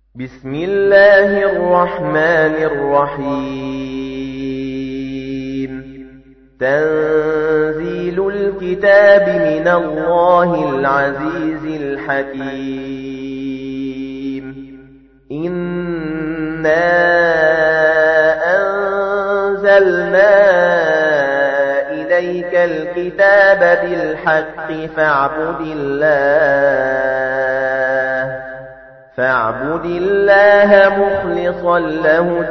بسم الله الرحمن الرحيم تنزيل الكتاب من الله العزيز الحكيم إنا أنزلنا إليك الكتاب بالحق فاعبد الله مخلصا له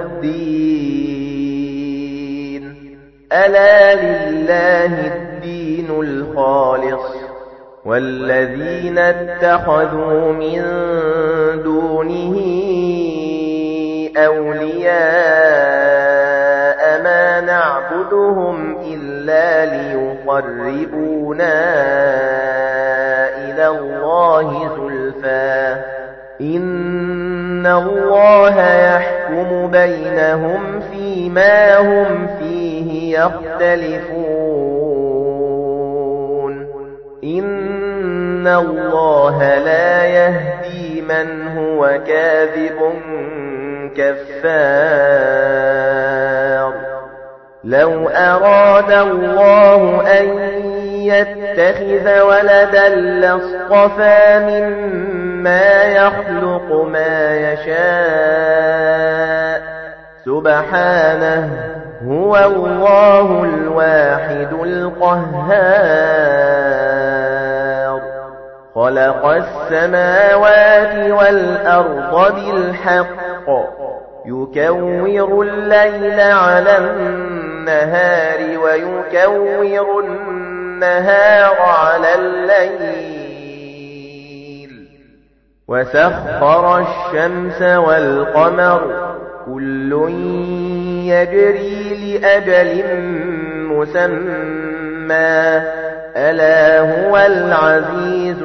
الدين ألا لله الدين الخالص والذين اتخذوا من دونه أولياء ما نعبدهم إلا ليقربونا إلى الله زلفى إن الله يحكم بينهم فيما هم فيه يختلفون إن الله لا يهدي من هو كاذب كفار لو أراد الله أن يتخذ ولدا لاصطفى مما يخلق ما يشاء سبحانه هو الله الواحد القهار خلق السماوات والأرض بالحق يكور الليل على النهار ويكور النهار على الليل وسخر الشمس والقمر كل يجري لأجل مسمى ألا هو العزيز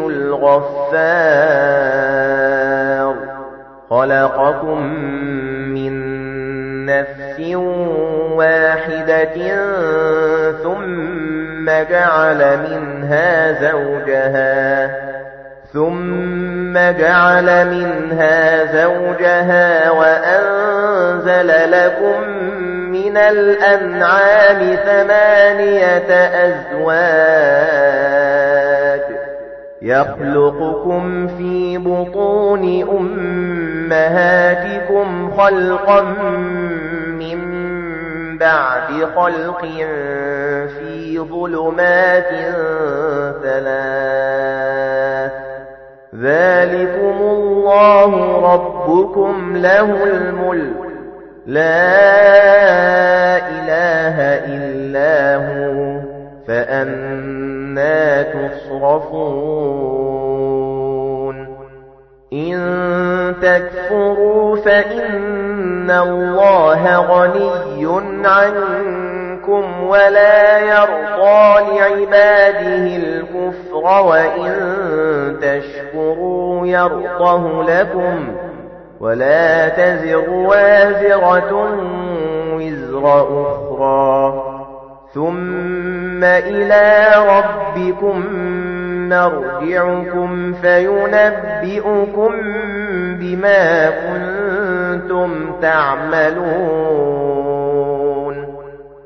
الغفار خلقكم من نفس واحدة ثم جعل منها زوجها وأنزل لكم من الأنعام 8 أزواج يخلقكم في بطون أمهاتكم خلقا من بعد خلق في ظلمات 3 ذلكم الله ربكم له الملك لا إله إلا هو فأنى تصرفون إن تكفروا فإن الله غني عنكم ولا يرضى لعباده الكفر وإن تشكروا يرضه لكم ولا تزر وازرة وزر أخرى ثم إلى ربكم مرجعكم فينبئكم بما كنتم تعملون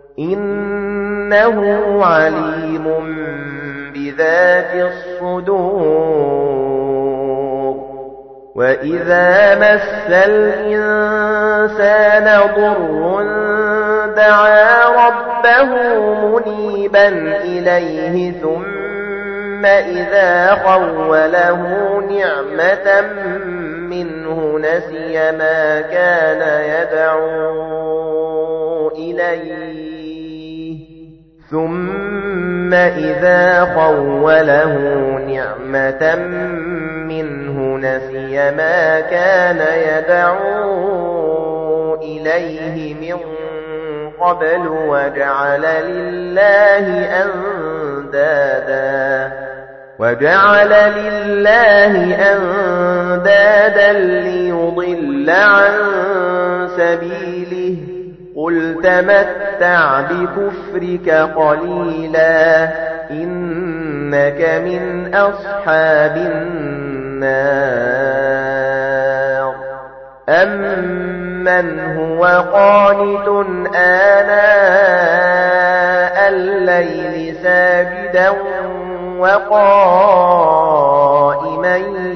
إنه عليم بذات الصدور وإذا مس الإنسان ضر دعا ربه منيبا إليه ثم إذا خوله نعمة منه نسي ما كان يدعو إليه ثم إذا خوله نعمة منه نسي ما كان يدعو إليه من قبل وجعل لله أندادا ليضل عن سبيله قل تمتع بكفرك قليلا إنك من أصحاب النار أَمَّنْ هُوَ قَانِتٌ آنَاءَ اللَّيْلِ سَاجِدًا وَقَائِمًا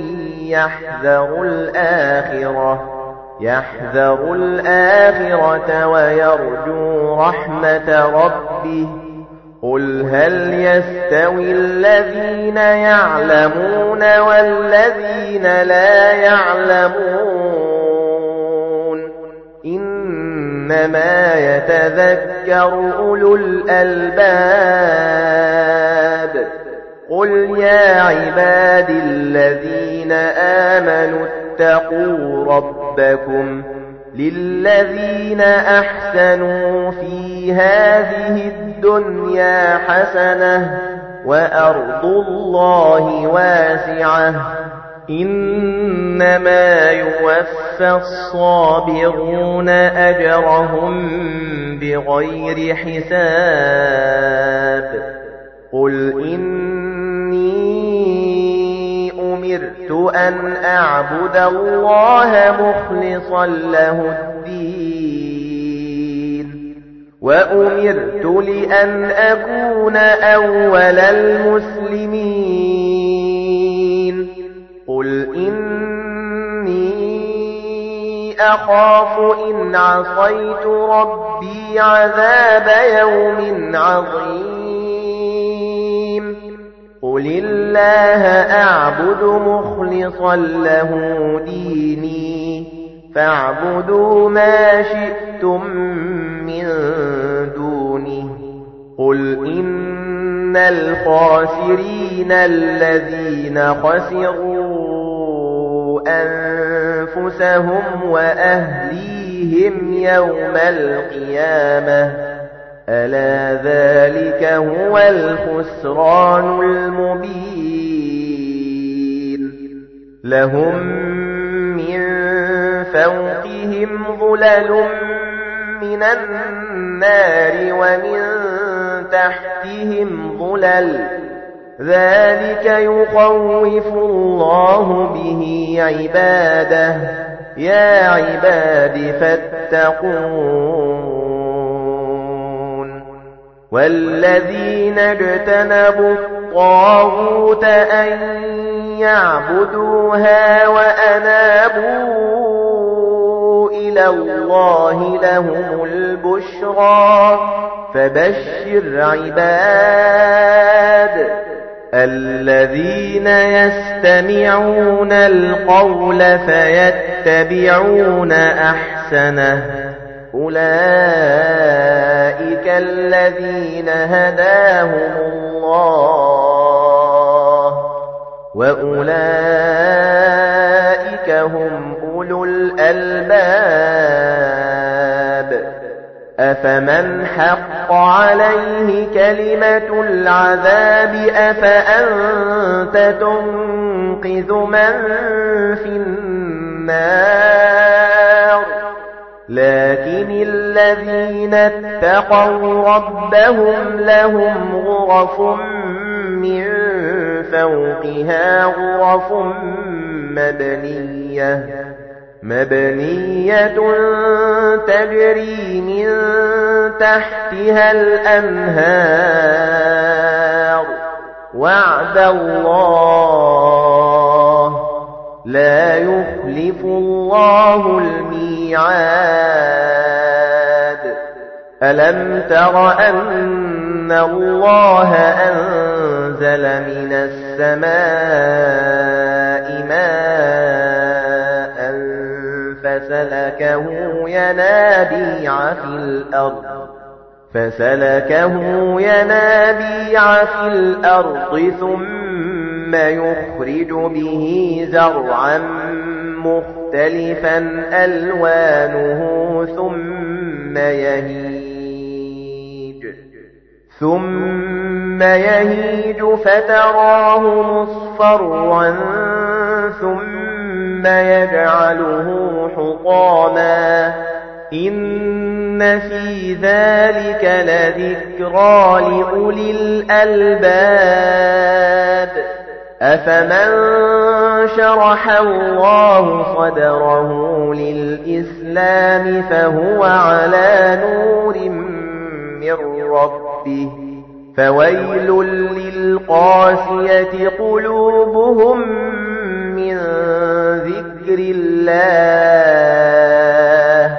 يَحْذَرُ الْآخِرَةَ وَيَرْجُو رَحْمَةَ رَبِّهِ قُلْ هَلْ يَسْتَوِي الَّذِينَ يَعْلَمُونَ وَالَّذِينَ لَا يَعْلَمُونَ إِنَّمَا يَتَذَكَّرُ أُولُو الْأَلْبَابِ قُلْ يَا عِبَادِي الَّذِينَ آمَنُوا اتَّقُوا رَبَّكُمْ لِلَّذِينَ أَحْسَنُوا فِي هَذِهِ الدُّنْيَا حَسَنَةٌ وَأَرْضُ اللَّهِ وَاسِعَةٌ إِنَّمَا يُوَفَّى الصَّابِرُونَ أَجْرَهُم بِغَيْرِ حِسَابٍ قُلْ إِنِّي أُمِرْتُ أَنْ أَعْبُدَ اللَّهَ مُخْلِصًا لَّهُ الدِّينَ وَأُمِرْتُ لِأَنْ أَكُونَ أَوَّلَ الْمُسْلِمِينَ قُلْ إِنِّي أَخَافُ إِنْ عَصَيْتُ رَبِّي عَذَابَ يَوْمٍ عَظِيمٍ قُلِ اللَّهَ أَعْبُدُ مُخْلِصًا لَّهُ دِينِي فَاعْبُدُوا مَا شِئْتُم مِّن دُونِهِ قُلْ إِنَّ الْخَاسِرِينَ الَّذِينَ خَسِرُوا أَنفُسَهُمْ وَأَهْلِيهِمْ يَوْمَ الْقِيَامَةِ أَلَا ذَلِكَ هُوَ الْخُسْرَانُ الْمُبِينُ لَهُم مِّن فَوْقِهِمْ ظُلَلٌ مِّنَ النَّارِ وَمِن تَحْتِهِمْ ظُلَلٌ ذَلِكَ يُخَوِّفُ اللَّهُ بِهِ عِبَادَهُ يَا عِبَادِ فَاتَّقُونِ وَالَّذِينَ اجْتَنَبُوا الطَّاغُوتَ أَن يَعْبُدُوهَا وَأَنَابُوا إِلَى اللَّهِ لَهُمُ الْبُشْرَى فَبَشِّرْ عِبَادِ الَّذِينَ يَسْتَمِعُونَ الْقَوْلَ فَيَتَّبِعُونَ أَحْسَنَهُ أُولَئِكَ الَّذِينَ هَدَاهُمُ اللَّهُ وَأُولَئِكَ هُمْ أُولُو الْأَلْبَابِ أَفَمَنْ حَقَّ عَلَيْهِ كَلِمَةُ الْعَذَابِ أَفَأَنْتَ تُنقِذُ مَنْ فِي النَّارِ لَكِنِ الَّذِينَ اتَّقَوْا رَبَّهُمْ لَهُمْ غُرَفٌ مِّن فَوْقِهَا غُرَفٌ مَبْنِيَّةٌ تَجْرِي مِن تَحْتِهَا الْأَنْهَارُ وَعْدَ اللَّهِ لَا يُخْلِفُ اللَّهُ الْمِيعَادَ أَلَمْ تَرَ أَنَّ اللَّهَ أَنزَلَ مِنَ السَّمَاءِ مَاءً فَسَلَكَهُ يَنَابِيعَ فِي الْأَرْضِ ثُمَّ يُخْرِجُ بِهِ زَرْعًا مُخْتَلِفًا أَلْوَانُهُ ثُمَّ يَهِيجُ فَتَرَاهُ مُصْفَرًّا ثُمَّ يَجْعَلُهُ حُطَامًا إِنَّ فِي ذَلِكَ لَذِكْرَى لِأُولِي الْأَلْبَابِ أفمن شرح الله صدره للإسلام فهو على نور من ربه فويل للقاسية قلوبهم من ذكر الله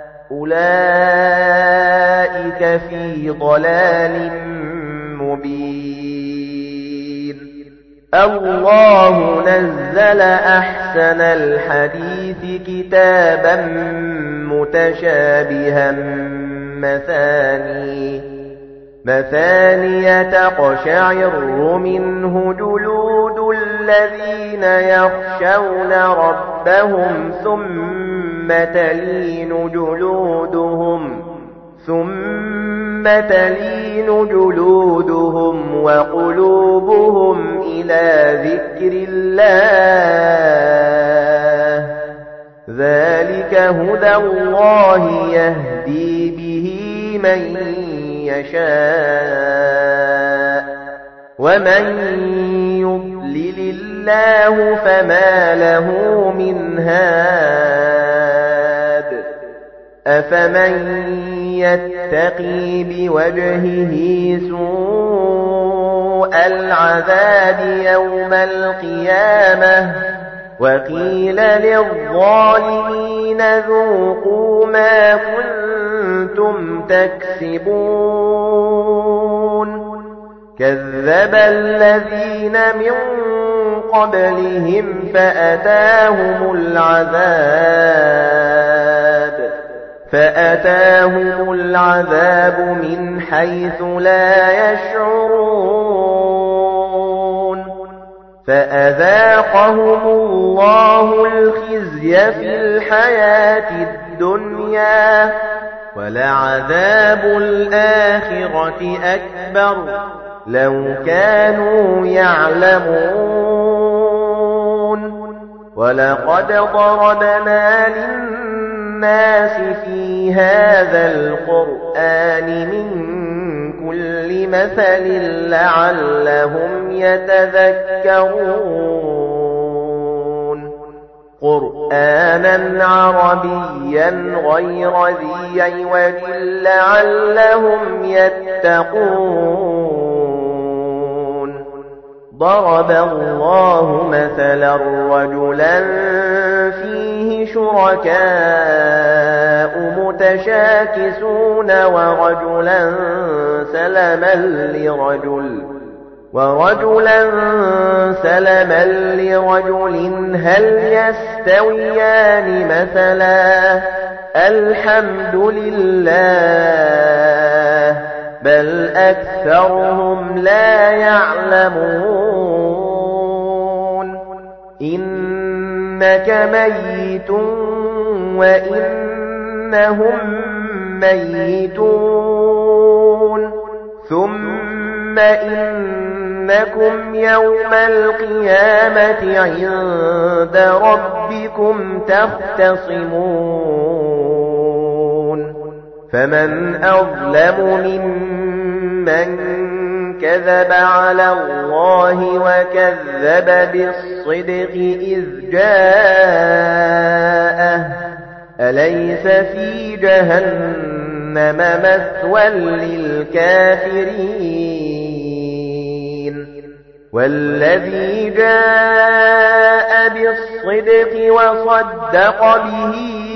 أولئك في ضلال مبين الله نزل أحسن الحديث كتابا متشابها مثاني تقشعر منه جلود الذين يخشون ربهم ثم تلين جلودهم وقلوبهم إلى ذكر الله ذلك هدى الله يهدي به من يشاء ومن يضلل الله فما له من هاد أفمن يتقي بوجهه سوء العذاب يوم القيامة وقيل للظالمين ذوقوا ما كنتم تكسبون كذب الذين من قبلهم فأتاهم العذاب من حيث لا يشعرون فأذاقهم الله الخزي في الحياة الدنيا ولعذاب الآخرة أكبر لو كانوا يعلمون ولقد ضربنا للناس في هذا القرآن من كل مثل لعلهم يتذكرون قرآنا عربيا غير ذي عوج لعلهم يتقون ضرب الله مثلا رجلا فيه شركاء متشاكسون ورجلا سلما لرجل هل يستويان مثلا الحمد لله بل أكثرهم لا يعلمون إنك ميت وإنهم ميتون ثم إنكم يوم القيامة عند ربكم تختصمون فمن أظلم ممن كذب على الله وكذب بالصدق إذ جاءه أليس في جهنم مثوى للكافرين والذي جاء بالصدق وصدق به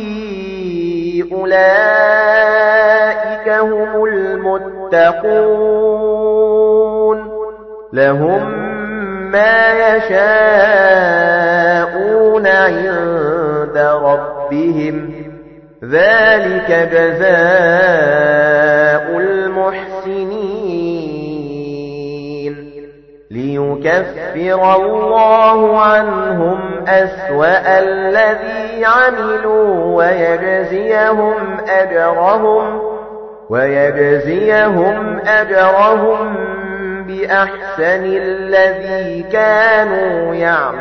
أولئك هم المتقون لهم ما يشاءون عند ربهم ذلك جزاء المحسنين ليكفر الله عنهم أسوأ الذي عملوا ويجزيهم أجرهم بأحسن الذي كانوا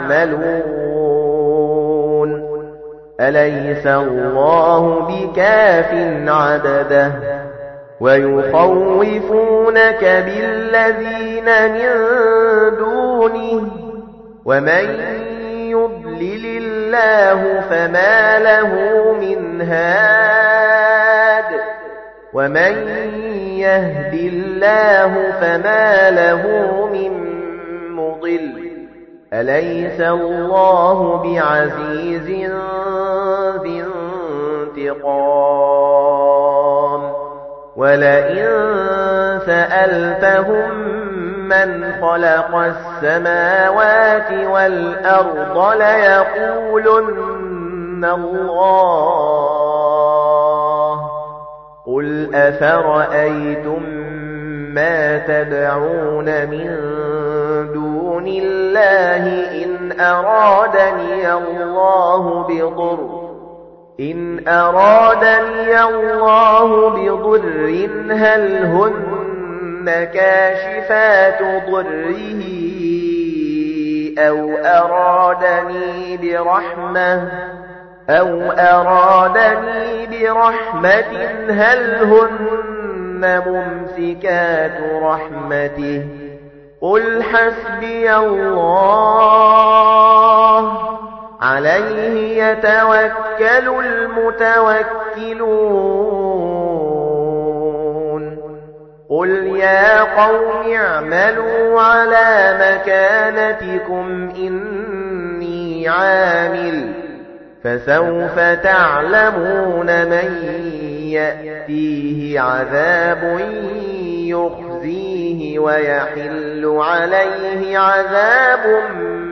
يعملون أليس الله بكاف عبده ويخوفونك بالذين من دونه ومن يضلل الله فما له من هاد ومن يهد الله فما له من مضل أليس الله بعزيز ذي انتقام ولئن سألتهم من خلق السماوات والأرض ليقولن الله قل أفرأيتم ما تدعون من دون الله إن أرادني الله بضر هل هن كاشفات ضره أو أرادني برحمة هل هن ممسكات رحمته قل حسبي الله عليه يتوكل المتوكلون قل يا قوم اعملوا على مكانتكم إني عامل فسوف تعلمون من يأتيه عذاب يخزيه ويحل عليه عذاب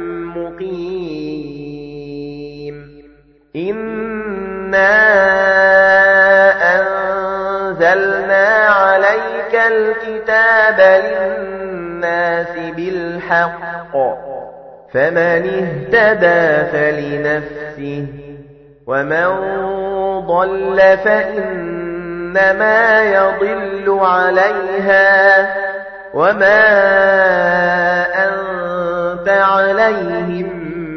مقيم إنا أنزلنا عليك الكتاب للناس بالحق فمن اهتدى فلنفسه ومن ضل فإنما يضل عليها وما أنت عليهم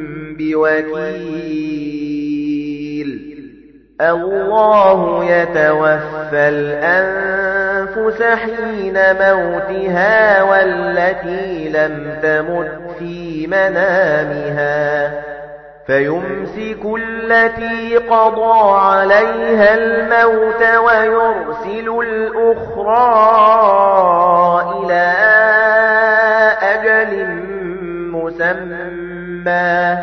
بوكيل الله يتوفى الأنفس حين موتها والتي لم تمت في منامها فيمسك التي قضى عليها الموت ويرسل الأخرى إلى أجل مسمى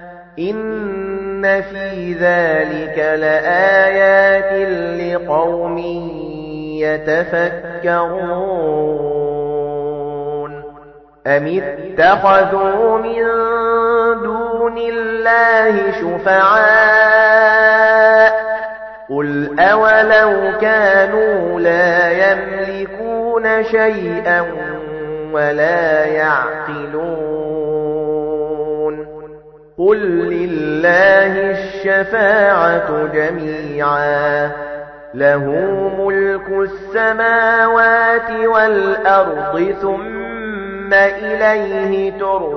إن في ذلك لآيات لقوم يتفكرون أم اتخذوا من دون الله شفعاء قل أولو كانوا لا يملكون شيئا ولا يعقلون قل لله الشفاعة جميعا له ملك السماوات والأرض ثم إليه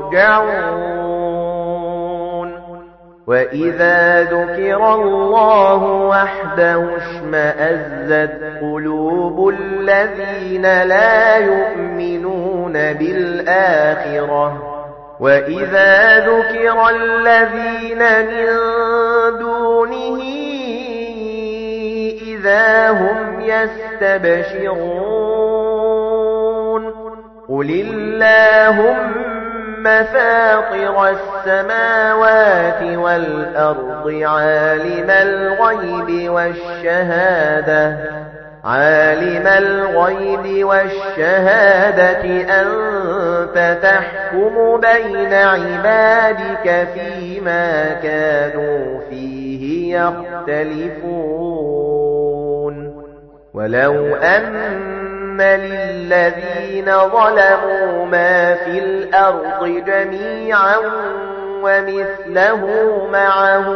ترجعون وإذا ذكر الله وحده اشمأزت قلوب الذين لا يؤمنون بالآخرة وإذا ذكر الذين من دونه إذا هم يستبشرون قل اللهم فاطر السماوات والأرض عالم الغيب والشهادة أنت تحكم بين عبادك فيما كانوا فيه يختلفون ولو أن للذين ظلموا ما في الأرض جميعا ومثله معه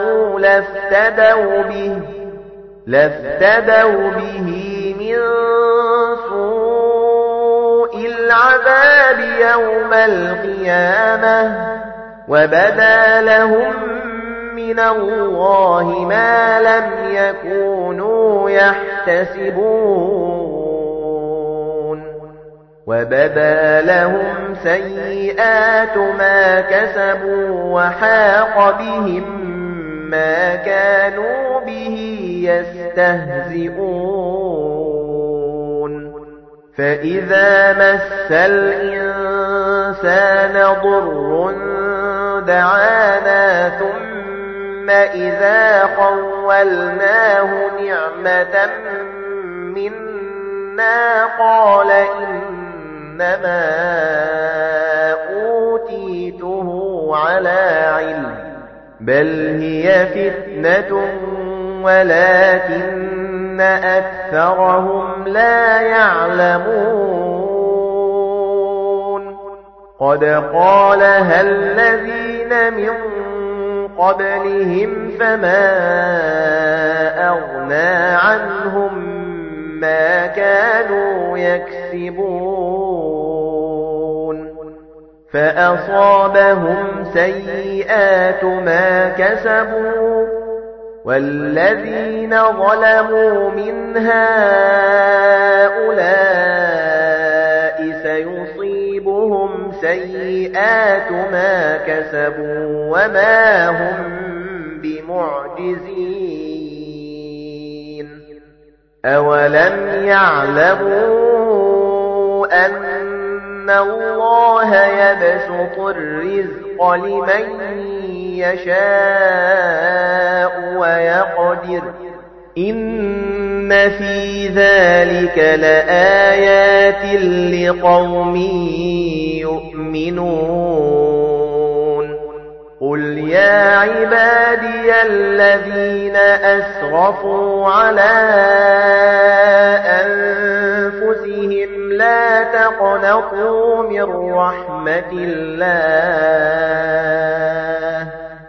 لافتدوا به من سوء العذاب يوم القيامة وبدا لهم من الله ما لم يكونوا يحتسبون وَبَدَا لَهُمْ سَيِّئَاتُ مَا كَسَبُوا وَحَاقَ بِهِم مَّا كَانُوا بِهِ يَسْتَهْزِئُونَ فَإِذَا مَسَّ الْإِنسَانَ ضُرٌّ دَعَانَا ثُمَّ إِذَا خَوَّلْنَاهُ نِعْمَةً مِنَّا قَالَ إِنَّمَا أُوتِيتُهُ عَلَى عِلْمٍ بَلْ هِيَ فِتْنَةٌ وَلَكِنَّ أَكْثَرَهُمْ لَا يَعْلَمُونَ قَدْ قَالَهَا الَّذِينَ مِنْ قَبْلِهِمْ فَمَا أَغْنَى عَنْهُمْ مَا كَانُوا يَكْسِبُونَ فَأَصَابَهُمْ سَيِّئَاتُ مَا كَسَبُوا وَالَّذِينَ ظَلَمُوا مِنْ هَؤُلَاءِ سَيُصِيبُهُمْ سَيِّئَاتُ مَا كَسَبُوا وَمَا هُمْ بِمُعْجِزِينَ أَوَلَمْ يَعْلَمُوا أَنَّ اللَّهَ يَبْسُطُ الرِّزْقَ لِمَن يَشَاءُ وَيَقْدِرُ إِنَّ فِي ذَلِكَ لَآيَاتٍ لِقَوْمٍ يُؤْمِنُونَ قُلْ يَا عِبَادِيَ الَّذِينَ أَسْرَفُوا عَلَى أَنفُسِهِمْ لَا تَقْنَطُوا مِنْ رَحْمَةِ اللَّهِ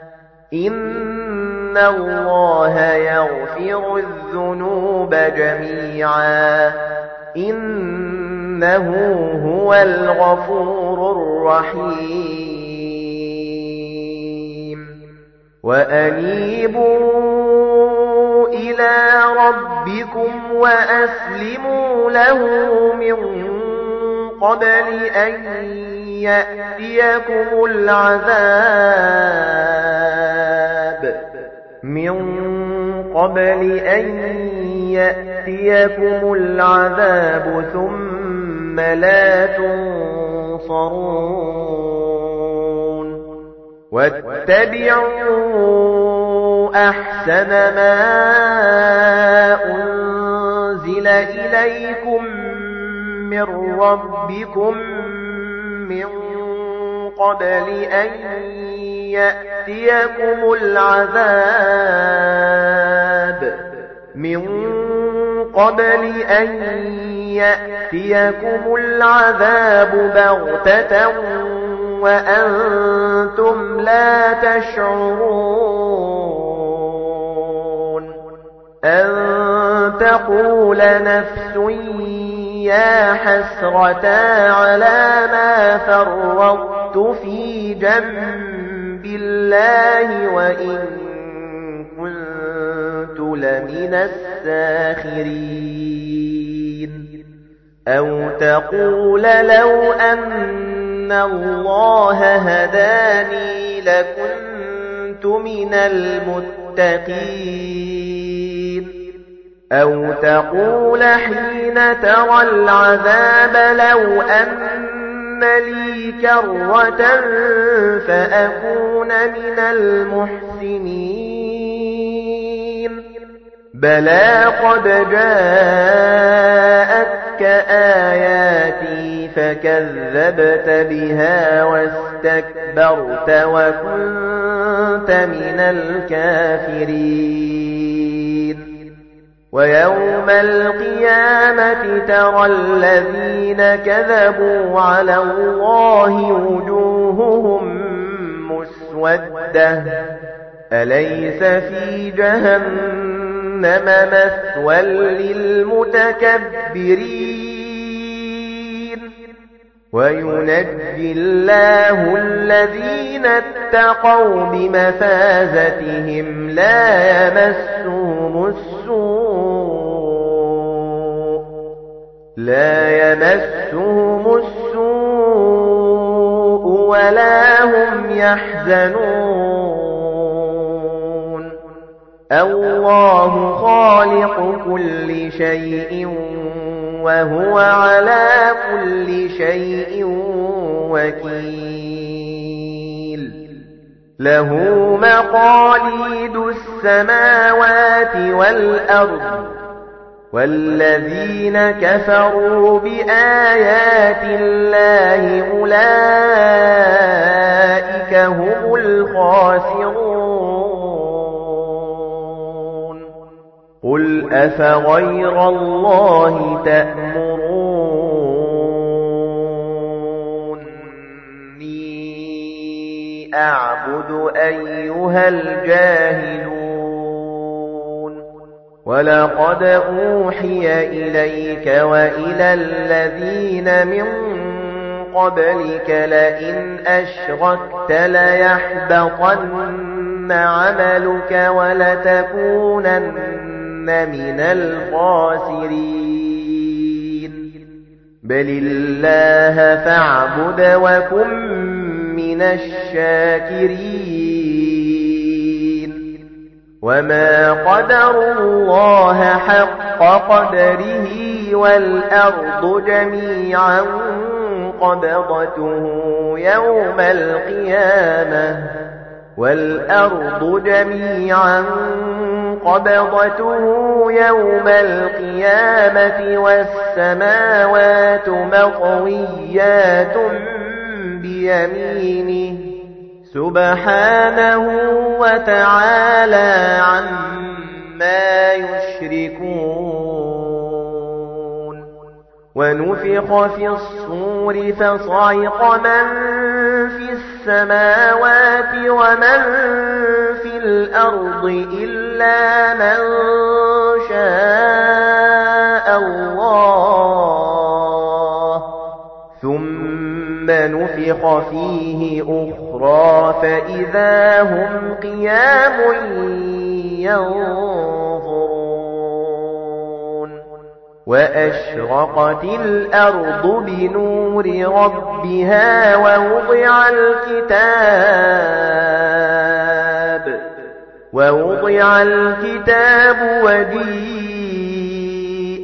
إِنَّ اللَّهَ يَغْفِرُ الذُّنُوبَ جَمِيعًا إِنَّهُ هُوَ الْغَفُورُ الرَّحِيمُ وَأَنِيبُوا إِلَى رَبِّكُمْ وَأَسْلِمُوا لَهُ مِنْ قَبْلِ أَنْ يَأْتِيَكُمُ الْعَذَابُ ثُمَّ لَا تُنصَرُونَ وَاتَّبِعُوا أَحْسَنَ مَا أُنْزِلَ إِلَيْكُمْ مِنْ رَبِّكُمْ مِنْ قَبْلِ أَنْ يَأْتِيَكُمُ الْعَذَابُ بَغْتَةً وَأَنْتُمْ لَا تَشْعُرُونَ أَن تَقُولَ نَفْسٌ يَا حَسْرَتَا عَلَى مَا فَرَّطتُ فِي جَنبِ اللَّهِ وَإِن كُنتُ لَمِنَ السَّاخِرِينَ أَوْ تَقُولَ لَوْ أَنَّ اللَّهَ هَدَانِي لَكُنتُ مِنَ الْمُتَّقِينَ أَوْ تَقُولَ حِينَ تَرَى الْعَذَابَ لَوْ أَنَّ لِي كَرَّةً فَأَكُونَ مِنَ الْمُحْسِنِينَ بَلَى قَدْ جَاءَتْكَ آيَاتِي فَكَذَّبْتَ بِهَا وَاسْتَكْبَرْتَ وَكُنْتَ مِنَ الْكَافِرِينَ وَيَوْمَ الْقِيَامَةِ تَرَى الَّذِينَ كَذَبُوا عَلَى اللَّهِ وُجُوهُهُمْ مُسْوَدَّةٌ أَلَيْسَ فِي جَهَنَّمَ مَثْوًى لِلْمُتَكَبِّرِينَ وَيُنَجِّي اللَّهُ الَّذِينَ اتَّقَوْا بِمَفَازَتِهِمْ لَا يَمَسُّهُمُ السُّوءُ لا يمسهم السوء ولا هم يحزنون الله خالق كل شيء وهو على كل شيء وكيل له مقاليد السماوات والأرض والذين كفروا بآيات الله أولئك هم الخاسرون قل أفغير الله تأمروني أعبد أيها الجاهلون ولقد أوحي إليك وإلى الذين من قبلك لئن أشركت ليحبطن عملك ولتكونن من الخاسرين بل الله فاعبد وكن من الشاكرين وما قدروا الله حق قدره والأرض جميعا قبضته يوم القيامة والسماوات مطويات بيمينه سبحانه وتعالى عما يشركون ونفخ في الصور فصعق من في السماوات ومن في الأرض إلا من شاء الله ثم نفخ فيه أخرى فإذا هم قيام ينظرون وأشرقت الأرض بنور ربها ووضع الكتاب وجيء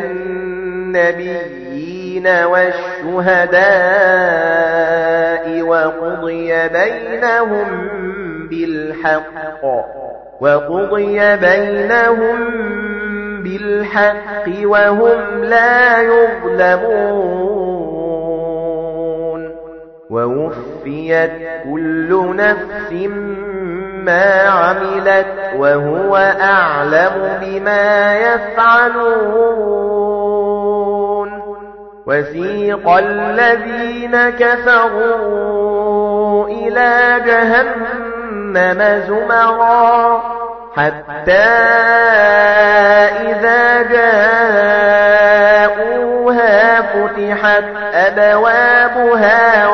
بالنبيين والشهداء وقضي بينهم بالحق وهم لا يظلمون ووفيت كل نفس ما عملت وهو أعلم بما يفعلون وسيق الذين كفروا إلى جهنم زمرا حتى إذا جاءوها فتحت أبوابها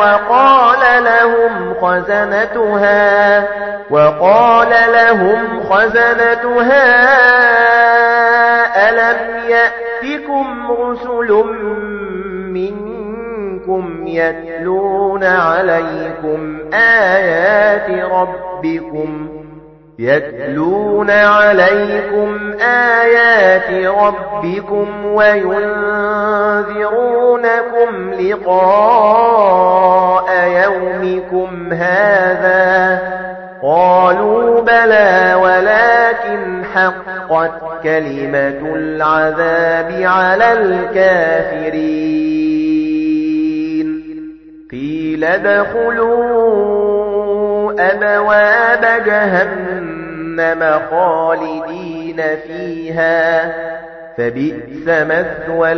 وقال لهم خزنتها ألم يأتكم رسل منكم يتلون عليكم آيات ربكم وينذرونكم لقاء يومكم هذا قالوا بلى ولكن حقت كلمة العذاب على الكافرين قيل ادخلوا أبواب جهنم خالدين فيها فبئس مثوى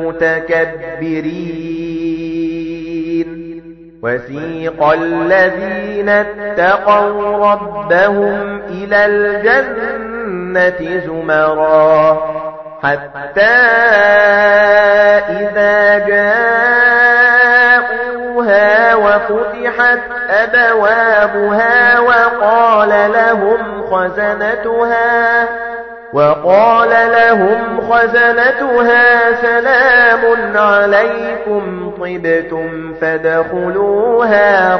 المتكبرين وسيق الذين اتقوا ربهم إلى الجنة زمرا حتى إذا جاءوها وفتحت وقال لهم خزنتها سلام عليكم طبتم فادخلوها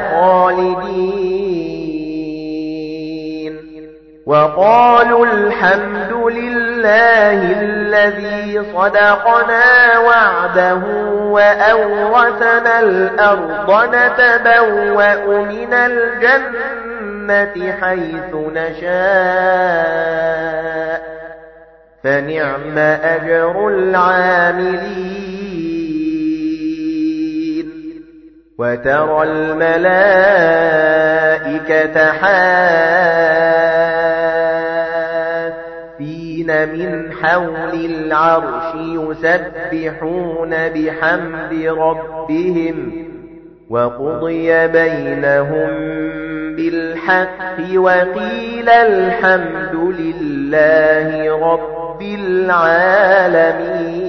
خالدين وقالوا الحمد لله الذي صدقنا وعده وأورثنا الأرض نتبوأ من الجنة حيث نشاء فنعم أجر العاملين وترى الملائكة حافين من حول العرش يسبحون بحمد ربهم وقضي بينهم بالحق وقيل الحمد لله رب العالمين